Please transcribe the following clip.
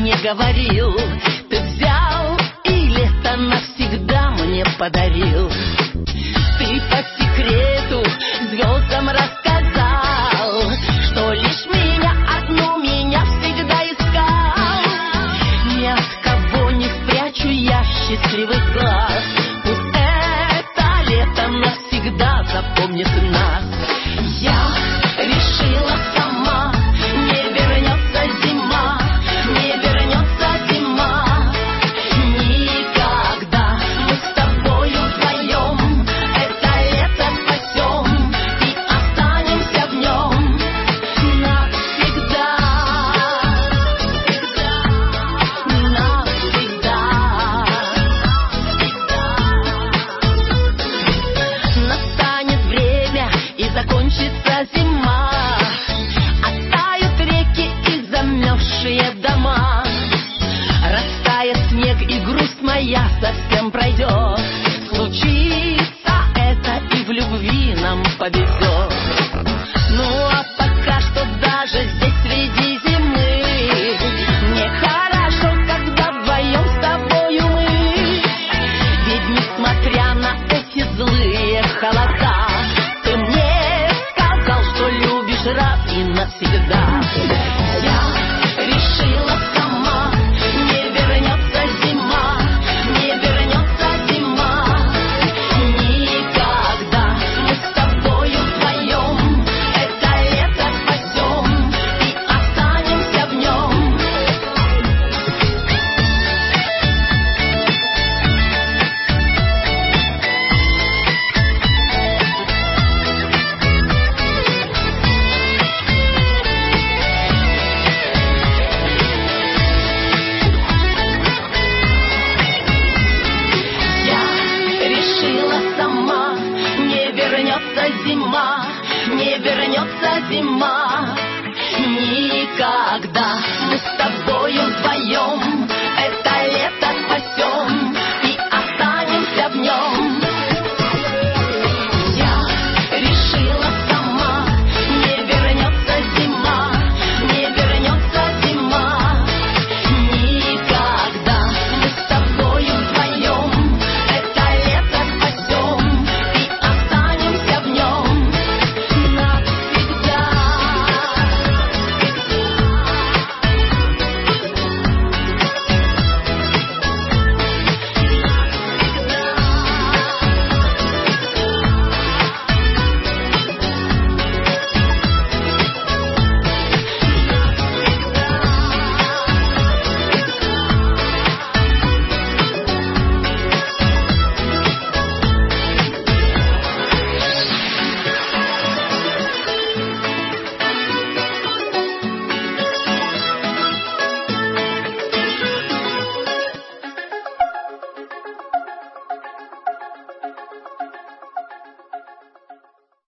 мне говорил, ты взял и лето навсегда мне подарил. Ты по секрету звездам рассказал, что лишь меня, одну меня всегда искал. Ни от кого не спрячу я счастливый глаз. Пусть это лето навсегда запомнит нас. Я решила сама, не вернется зима, не вернется зима никогда. Мы с тобою вдвоем это лето спасем и останемся в нем навсегда, навсегда. Настанет время и закончится зима, оттают реки и замерзшие дома, растает снег и грусть моя совсем пройдет. Случится это и в любви нам повезет.